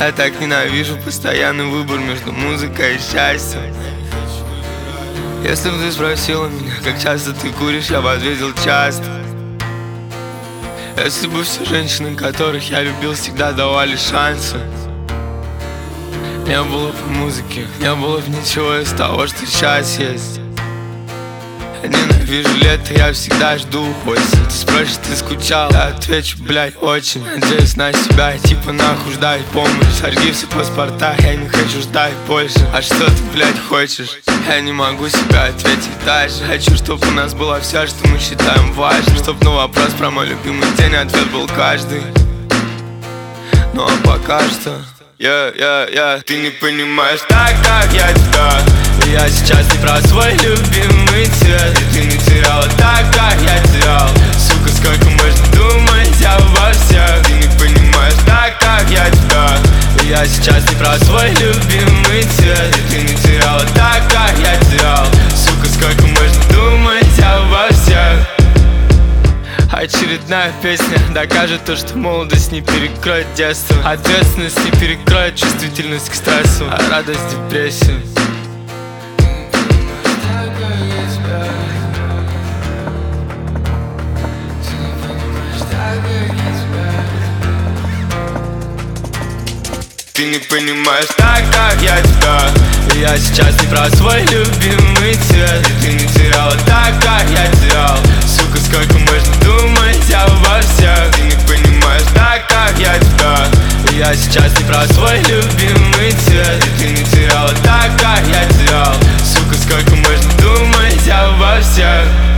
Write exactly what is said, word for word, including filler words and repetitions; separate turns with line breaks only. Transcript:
Я так ненавижу постоянный выбор между музыкой и счастьем. Если бы ты спросила меня, как часто ты куришь, я бы ответил часто. Если бы все женщины, которых я любил, всегда давали шансы, не было бы музыки, не было бы ничего из того, что сейчас есть. Я ненавижу лето, я всегда жду осень. Ты спросишь, ты скучал? Я отвечу, блядь, очень. Надеюсь на себя, типа нахуй ждай помощь. Сожги все паспорта, я не хочу ждать больше. А что ты, блядь, хочешь? Я не могу себя ответить дальше. Хочу, чтобы у нас было все, что мы считаем важным. Чтоб на вопрос про мой любимый день ответ был каждый. Ну а пока что Я, я, я, ты не понимаешь так, как я тебя. Я сейчас не про свой любимый цвет. И ты не теряла так, как я терял. Сука, сколько можно думать обо всех. Ты не понимаешь так, как я тебя. Я сейчас не про свой любимый цвет. И ты не теряла так, как я терял. Сука, сколько можно думать обо всех. Очередная песня докажет то, что молодость не перекроет детство. Ответственность не перекроет чувствительность к стрессу, а радость депрессию. Ты не понимаешь так, как я тебя. Я сейчас не про свой любимый цвет. И ты не теряла так, как я терял. Сука, сколько можно думать обо всех. Ты не понимаешь так, как я тебя. Я сейчас не про свой любимый цвет. И ты не теряла так, как я терял. Сука, сколько можно думать обо всех.